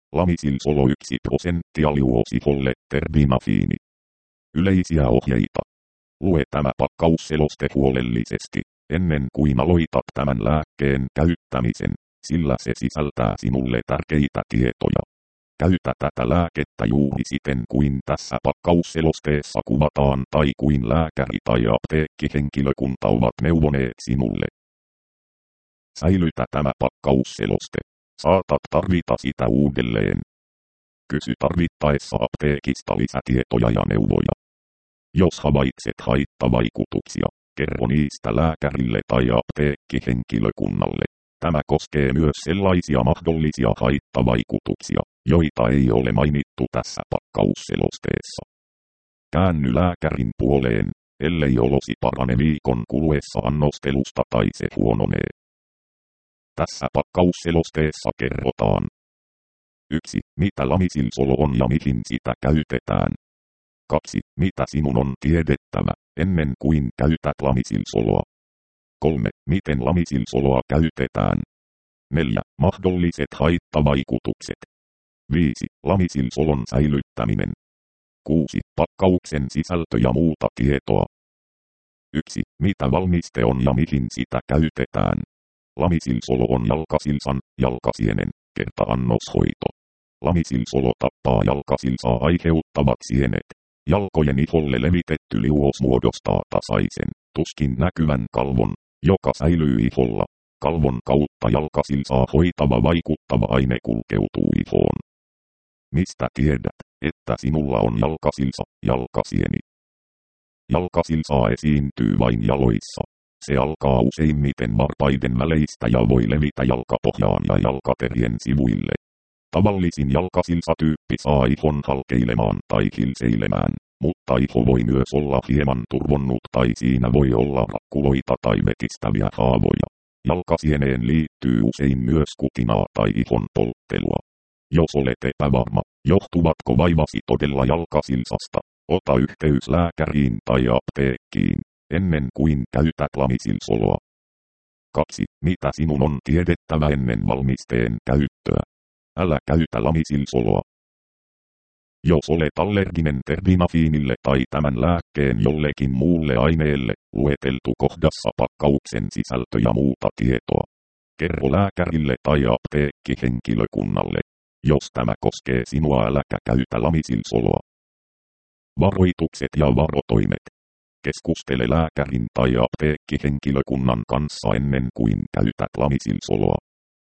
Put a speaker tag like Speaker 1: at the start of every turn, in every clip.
Speaker 1: Lamisilsolo 1% liuosifolle terbinafiini. Yleisiä ohjeita. Lue tämä pakkausseloste huolellisesti, ennen kuin aloitat tämän lääkkeen käyttämisen, sillä se sisältää sinulle tärkeitä tietoja. Käytä tätä lääkettä juuri siten kuin tässä pakkausselosteessa kuvataan tai kuin lääkäri tai apteekkihenkilökunta ovat neuvoneet sinulle. Säilytä tämä pakkausseloste. Saatat tarvita sitä uudelleen. Kysy tarvittaessa apteekista lisätietoja ja neuvoja. Jos havaitset haittavaikutuksia, kerro niistä lääkärille tai apteekkihenkilökunnalle. Tämä koskee myös sellaisia mahdollisia haittavaikutuksia, joita ei ole mainittu tässä pakkausselosteessa. Käänny lääkärin puoleen, ellei olosi parane viikon kuluessa annostelusta tai se huononee. Tässä pakkausselosteessa kerrotaan. 1. Mitä lamisilsolo on ja mihin sitä käytetään. 2. Mitä sinun on tiedettävä, ennen kuin käytät lamisilsoloa. 3. Miten lamisilsoloa käytetään. 4. Mahdolliset haittavaikutukset. 5. Lamisilsolon säilyttäminen. 6. Pakkauksen sisältö ja muuta tietoa. 1. Mitä valmiste on ja mihin sitä käytetään. Lamisilsolo on jalkasilsan, jalkasienen, kerta-annoshoito. Lamisilsolo tappaa jalkasilsaa aiheuttavat sienet. Jalkojen iholle levitetty liuos muodostaa tasaisen, tuskin näkyvän kalvon, joka säilyy iholla. Kalvon kautta jalkasilsaa hoitava vaikuttava aine kulkeutuu ihoon. Mistä tiedät, että sinulla on jalkasilsa, jalkasieni? Jalkasilsaa esiintyy vain jaloissa. Se alkaa useimmiten varpaiden väleistä ja voi levitä jalkapohjaan ja jalkaterien sivuille. Tavallisin jalkasilsatyyppi saa ihon halkeilemaan tai hilseilemään, mutta iho voi myös olla hieman turvonnut tai siinä voi olla rakkuloita tai vetistäviä haavoja. Jalkasieneen liittyy usein myös kutinaa tai ihon polttelua. Jos olet epävarma, johtuvatko vaivasi todella jalkasilsasta, ota yhteys lääkäriin tai apteekkiin, ennen kuin käytät lamisilsoloa. 2. Mitä sinun on tiedettävä ennen valmisteen käyttöä? Älä käytä lamisilsoloa. Jos olet allerginen terbinafiinille tai tämän lääkkeen jollekin muulle aineelle, lueteltu kohdassa pakkauksen sisältö ja muuta tietoa. Kerro lääkärille tai apteekkihenkilökunnalle. Jos tämä koskee sinua, äläkä käytä lamisilsoloa. Varoitukset ja varotoimet. Keskustele lääkärin tai apteekkihenkilökunnan kanssa ennen kuin käytät lamisilsoloa.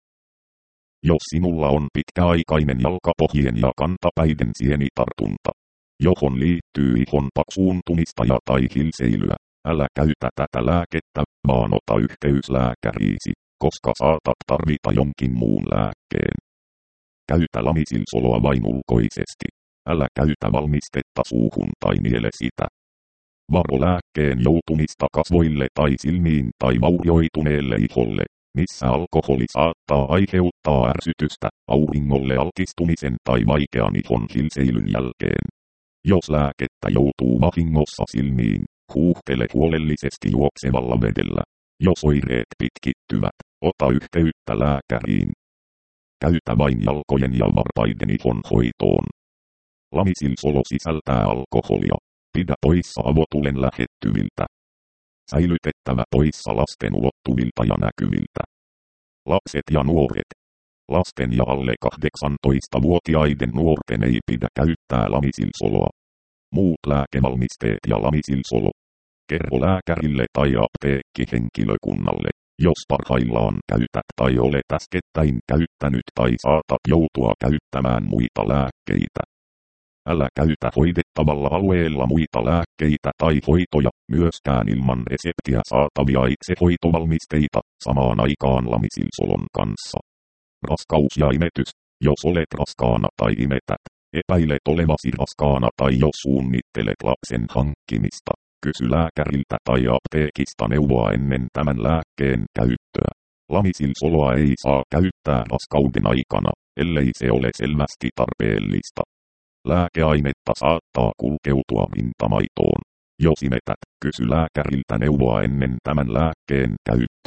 Speaker 1: Jos sinulla on pitkäaikainen jalkapohjien ja kantapäiden sienitartunta, johon liittyy ihon paksuuntumista ja tai hilseilyä, älä käytä tätä lääkettä, vaan ota yhteys lääkäriisi, koska saatat tarvita jonkin muun lääkkeen. Käytä lamisilsoloa vain ulkoisesti. Älä käytä valmistetta suuhun tai niele sitä. Varo lääkkeen joutumista kasvoille tai silmiin tai vaurioituneelle iholle, missä alkoholi saattaa aiheuttaa ärsytystä, auringolle altistumisen tai vaikean ihon hilseilyn jälkeen. Jos lääkettä joutuu vahingossa silmiin, huuhtele huolellisesti juoksevalla vedellä. Jos oireet pitkittyvät, ota yhteyttä lääkäriin. Käytä vain jalkojen ja varpaiden ihon hoitoon. Lamisilsolo sisältää alkoholia. Pidä poissa avotulen lähettyviltä. Säilytettävä poissa lasten ulottuvilta ja näkyviltä. Lapset ja nuoret. Lasten ja alle 18-vuotiaiden nuorten ei pidä käyttää lamisilsoloa. Muut lääkevalmisteet ja lamisilsolo. Kerro lääkärille tai apteekkihenkilökunnalle, jos parhaillaan käytät tai olet äskettäin käyttänyt tai saatat joutua käyttämään muita lääkkeitä. Älä käytä hoidettavalla alueella muita lääkkeitä tai hoitoja, myöskään ilman reseptiä saatavia itsehoitovalmisteita, samaan aikaan lamisilsolon kanssa. Raskaus ja imetys. Jos olet raskaana tai imetät, epäilet olevasi raskaana tai jos suunnittelet lapsen hankkimista, kysy lääkäriltä tai apteekista neuvoa ennen tämän lääkkeen käyttöä. Lamisilsoloa ei saa käyttää raskauden aikana, ellei se ole selvästi tarpeellista. Lääkeainetta saattaa kulkeutua rintamaitoon. Jos imetät, kysy lääkäriltä neuvoa ennen tämän lääkkeen käyttöä.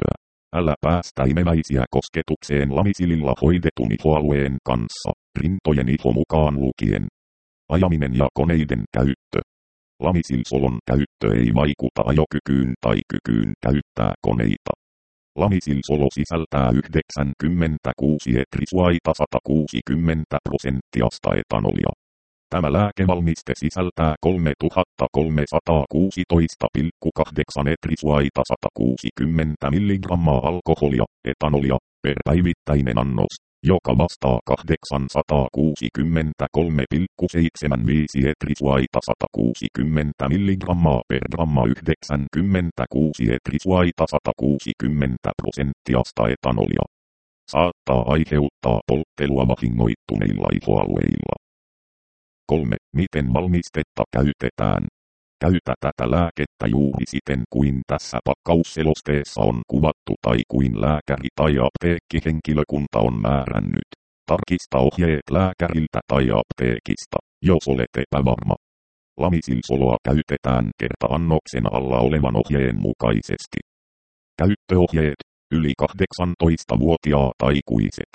Speaker 1: Älä päästä imeväisiä kosketukseen lamisililla hoidetun ihoalueen kanssa, rintojen iho mukaan lukien. Ajaminen ja koneiden käyttö. Lamisilsolon käyttö ei vaikuta ajokykyyn tai kykyyn käyttää koneita. Lamisilsolo sisältää 96 etrisuaita 160% etanolia. Tämä lääkevalmiste sisältää 3316,8 etrisuaita 160 mg alkoholia, etanolia, per päivittäinen annos, joka vastaa 863,75 etrisuaita 160 mg per gramma 96 etrisuaita 160% etanolia. Saattaa aiheuttaa polttelua vahingoittuneilla ihoalueilla. 3. Miten valmistetta käytetään? Käytä tätä lääkettä juuri siten kuin tässä pakkausselosteessa on kuvattu tai kuin lääkäri tai apteekkihenkilökunta on määrännyt. Tarkista ohjeet lääkäriltä tai apteekista, jos olet epävarma. Lamisilsoloa käytetään kerta-annoksen alla olevan ohjeen mukaisesti. Käyttöohjeet, yli 18-vuotiaat aikuiset.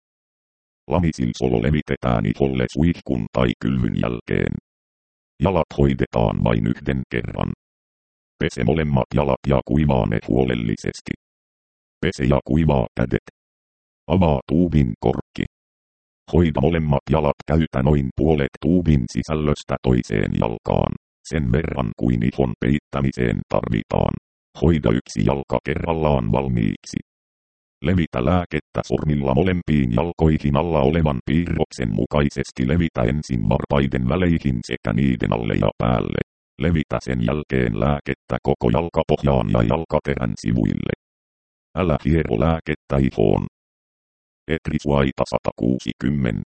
Speaker 1: Lamisilsolo levitetään iholle suihkun tai kylvyn jälkeen. Jalat hoidetaan vain yhden kerran. Pese molemmat jalat ja kuivaa ne huolellisesti. Pese ja kuivaa kädet. Avaa tuubin korkki. Hoida molemmat jalat, käytä noin puolet tuubin sisällöstä toiseen jalkaan, sen verran kuin ihon peittämiseen tarvitaan. Hoida yksi jalka kerrallaan valmiiksi. Levitä lääkettä sormilla molempiin jalkoihin alla olevan piirroksen mukaisesti. Levitä ensin varpaiden väleihin sekä niiden alle ja päälle. Levitä sen jälkeen lääkettä koko jalkapohjaan ja jalkaterän sivuille. Älä hiero lääkettä ihoon. Etrisuaita 160.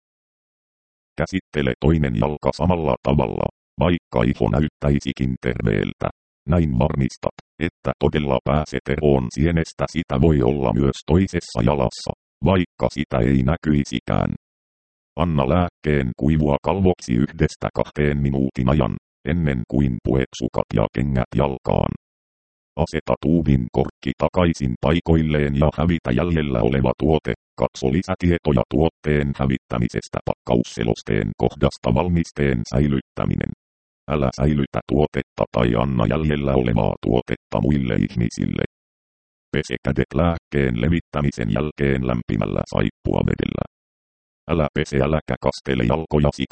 Speaker 1: Käsittele toinen jalka samalla tavalla, vaikka iho näyttäisikin terveeltä. Näin varmistat, että todella pääset eroon sienestä. Sitä voi olla myös toisessa jalassa, vaikka sitä ei näkyisikään. Anna lääkkeen kuivua kalvoksi 1–2 minuutin ajan, ennen kuin puet sukat ja kengät jalkaan. Aseta tuubin korkki takaisin paikoilleen ja hävitä jäljellä oleva tuote. Katso lisätietoja tuotteen hävittämisestä pakkausselosteen kohdasta valmisteen säilyttäminen. Älä säilytä tuotetta tai anna jäljellä olevaa tuotetta muille ihmisille. Pese kädet lääkkeen levittämisen jälkeen lämpimällä saippuavedellä. Älä pese äläkä kastele jalkojasi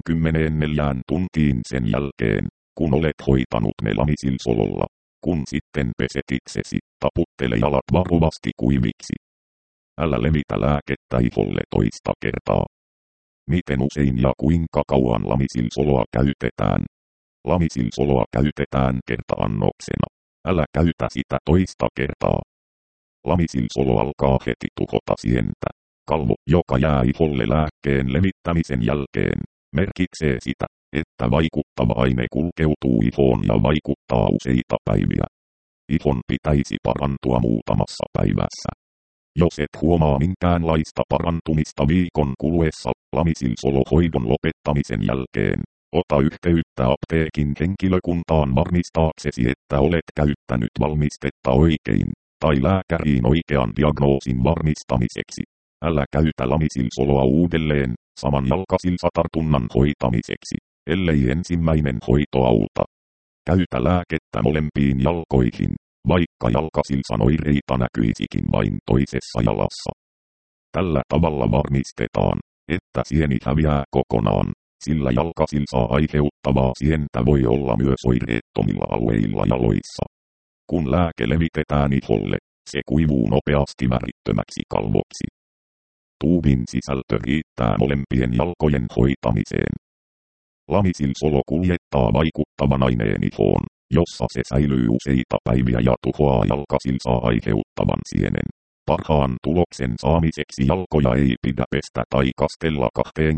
Speaker 1: 24 tuntiin sen jälkeen, kun olet hoitanut ne lamisilsololla. Kun sitten peset itsesi, taputtele jalat varovasti kuiviksi. Älä levitä lääkettä iholle toista kertaa. Miten usein ja kuinka kauan lamisilsoloa käytetään? Lamisilsoloa käytetään kerta-annoksena. Älä käytä sitä toista kertaa. Lamisilsolo alkaa heti tuhota sientä. Kalvo, joka jää iholle lääkkeen levittämisen jälkeen, merkitsee sitä, että vaikuttava aine kulkeutuu ihoon ja vaikuttaa useita päiviä. Ihon pitäisi parantua muutamassa päivässä. Jos et huomaa minkäänlaista parantumista viikon kuluessa lamisilsolohoidon lopettamisen jälkeen, ota yhteyttä apteekin henkilökuntaan varmistaaksesi, että olet käyttänyt valmistetta oikein, tai lääkäriin oikean diagnoosin varmistamiseksi. Älä käytä lamisilsoloa uudelleen, samanjalkasilsatartunnan hoitamiseksi, ellei ensimmäinen hoito auta. Käytä lääkettä molempiin jalkoihin, vaikka jalkasilsan oireita näkyisikin vain toisessa jalassa. Tällä tavalla varmistetaan, että sieni häviää kokonaan, sillä jalkasilsaa aiheuttavaa sientä voi olla myös oireettomilla alueilla jaloissa. Kun lääke levitetään iholle, se kuivuu nopeasti värittömäksi kalvoksi. Tuubin sisältö riittää molempien jalkojen hoitamiseen. Lamisilsolo kuljettaa vaikuttavan aineen ihoon, jossa se säilyy useita päiviä ja tuhoaa jalkasilsaa aiheuttavan sienen. Parhaan tuloksen saamiseksi jalkoja ei pidä pestä tai kastella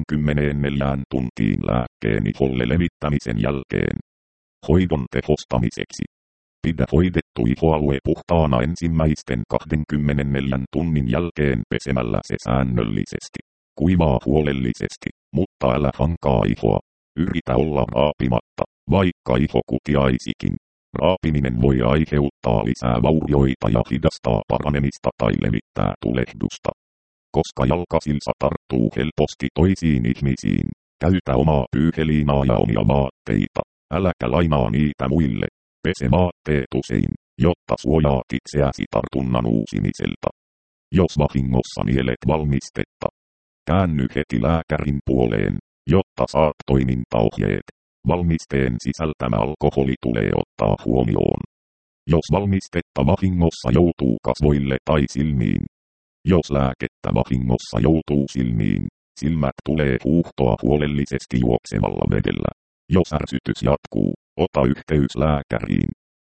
Speaker 1: 24 tuntiin lääkkeen iholle levittämisen jälkeen. Hoidon tehostamiseksi. Pidä hoidettu ihoalue puhtaana ensimmäisten 24 tunnin jälkeen pesemällä se säännöllisesti. Kuivaa huolellisesti, mutta älä hankaa ihoa. Yritä olla raapimatta, vaikka iho kutiaisikin. Raapiminen voi aiheuttaa lisää vaurioita ja hidastaa paranemista tai levittää tulehdusta. Koska jalkasilsa tarttuu helposti toisiin ihmisiin, käytä omaa pyyheliinaa ja omia vaatteita. Äläkä lainaa niitä muille. Pese vaatteet usein, jotta suojaat itseäsi tartunnan uusimiselta. Jos vahingossa nielet valmistetta, käänny heti lääkärin puoleen, jotta saat toimintaohjeet. Valmisteen sisältämä alkoholi tulee ottaa huomioon. Jos valmistetta vahingossa joutuu kasvoille tai silmiin. Jos lääkettä vahingossa joutuu silmiin, silmät tulee huuhtoa huolellisesti juoksevalla vedellä. Jos ärsytys jatkuu, ota yhteys lääkäriin.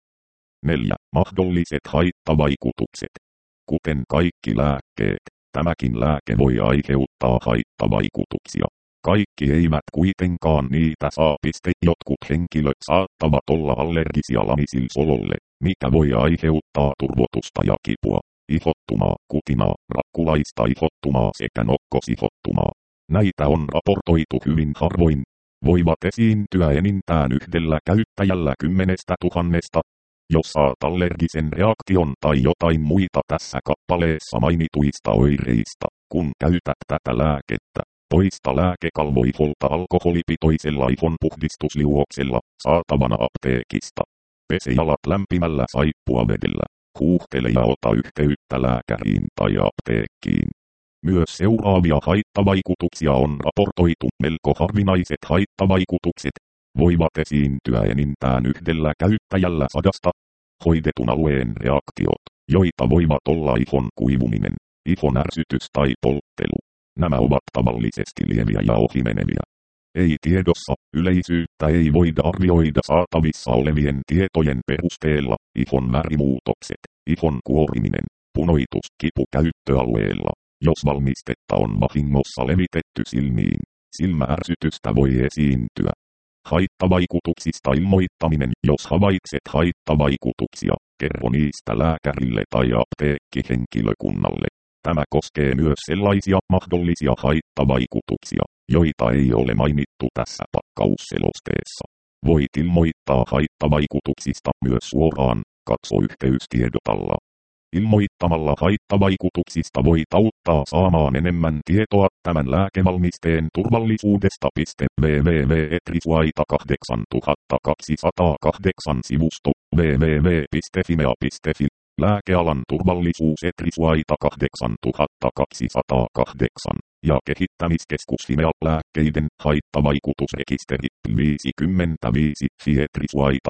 Speaker 1: 4. Mahdolliset haittavaikutukset. Kuten kaikki lääkkeet, tämäkin lääke voi aiheuttaa haittavaikutuksia. Kaikki eivät kuitenkaan niitä saa. Jotkut henkilöt saattavat olla allergisia lamisilsololle, mikä voi aiheuttaa turvotusta ja kipua, ihottumaa, kutinaa, rakkulaista ihottumaa sekä nokkosihottumaa. Näitä on raportoitu hyvin harvoin. Voivat esiintyä enintään yhdellä käyttäjällä 10 000. Jos saat allergisen reaktion tai jotain muita tässä kappaleessa mainituista oireista, kun käytät tätä lääkettä, poista lääke kalvoiholta alkoholipitoisella ihonpuhdistusliuoksella, saatavana apteekista. Pese jalat lämpimällä saippuavedellä. Huuhtele ja ota yhteyttä lääkäriin tai apteekkiin. Myös seuraavia haittavaikutuksia on raportoitu. Melko harvinaiset haittavaikutukset voivat esiintyä enintään yhdellä käyttäjällä 100. Hoidetun alueen reaktiot, joita voivat olla ihon kuivuminen, ihon ärsytys tai polttelu. Nämä ovat tavallisesti lieviä ja ohimeneviä. Ei tiedossa, yleisyyttä ei voida arvioida saatavissa olevien tietojen perusteella. Ihon värimuutokset, ihon kuoriminen, punoitus, kipu käyttöalueella. Jos valmistetta on vahingossa levitetty silmiin, silmäärsytystä voi esiintyä. Haittavaikutuksista ilmoittaminen. Jos havaitset haittavaikutuksia, kerro niistä lääkärille tai apteekkihenkilökunnalle. Tämä koskee myös sellaisia mahdollisia haittavaikutuksia, joita ei ole mainittu tässä pakkausselosteessa. Voit ilmoittaa haittavaikutuksista myös suoraan, katso yhteystiedot alla. Ilmoittamalla haittavaikutuksista voit auttaa saamaan enemmän tietoa tämän lääkevalmisteen turvallisuudesta. www.etrisuaita8208 sivusto www.fimea.fi Lääkealan turvallisuus Etrisuaita 8208 ja kehittämiskeskus Fimea lääkkeiden haittavaikutusrekisteri 55 Etrisuaita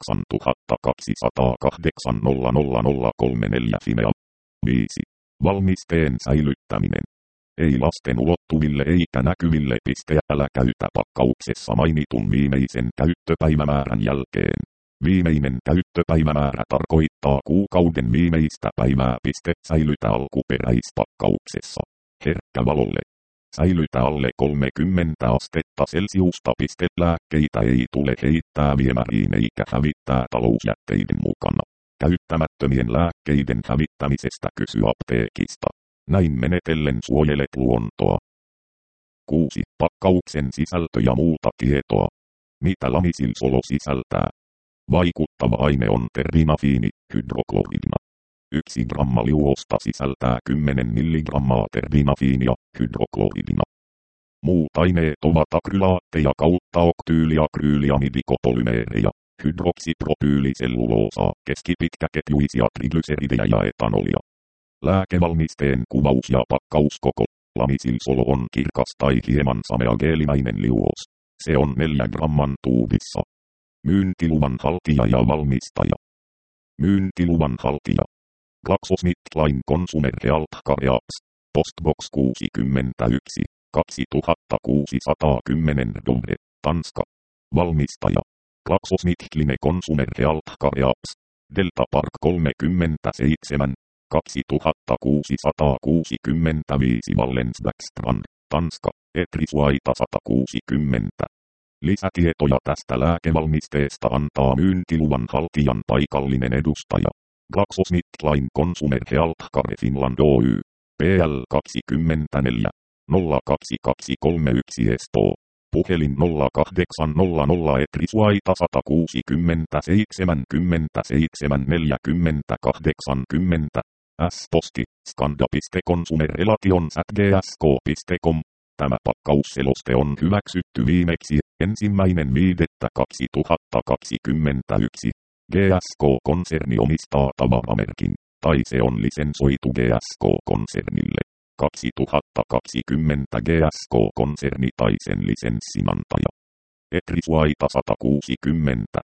Speaker 1: 8208 00034 Fimea. 5. Valmisteen säilyttäminen. Ei lasten ulottuville eikä näkyville. Älä käytä pakkauksessa mainitun viimeisen käyttöpäivämäärän jälkeen. Viimeinen käyttöpäivämäärä tarkoittaa kuukauden viimeistä päivää. Säilytä alkuperäispakkauksessa. Herkkä valolle. Säilytä alle 30 astetta Celsiusta. Lääkkeitä ei tule heittää viemäriin eikä hävittää talousjätteiden mukana. Käyttämättömien lääkkeiden hävittämisestä kysy apteekista. Näin menetellen suojelet luontoa. 6. Pakkauksen sisältö ja muuta tietoa. Mitä lamisilsolo sisältää? Vaikuttava aine on terbinafiini, hydrokloridina. 1 gramma liuosta sisältää 10 mg terbinafiinia, hydrokloridina. Muut aineet ovat akrylaatteja kautta oktyyliakryyliamidikopolymeerejä, hydroksipropyyliselluloosaa, keskipitkkäketjuisia triglyseridejä ja etanolia. Lääkevalmisteen kuvaus ja pakkauskoko. Lamisilsolo on kirkas tai hieman sameageelimäinen liuos. Se on 4 gramman tuubissa. Myyntiluvan haltija ja valmistaja. Myyntiluvan haltija. GlaxoSmithKline Consumer Health Careers. Postbox 61, 2610 Dovre, Tanska. Valmistaja. GlaxoSmithKline Consumer Health Careers. Delta Park 37, 2665 Wallensbäckstrand, Tanska. Etrisuaita 160. Lisätietoja tästä lääkevalmisteesta antaa myyntiluvan haltijan paikallinen edustaja. GlaxoSmithKline Consumer Health Care Finland Oy. PL 24 02231 Espoo. puhelin 0800 Etrisvaita 160 77 40 80, S-posti, skanda.consumerrelations@gsk.com. Tämä pakkausseloste on hyväksytty viimeksi 1.5.2021. GSK-konserni omistaa tavaramerkin, tai se on lisensoitu GSK-konsernille. 2020 GSK-konserni tai sen lisenssinantaja. Etrisvaita 160.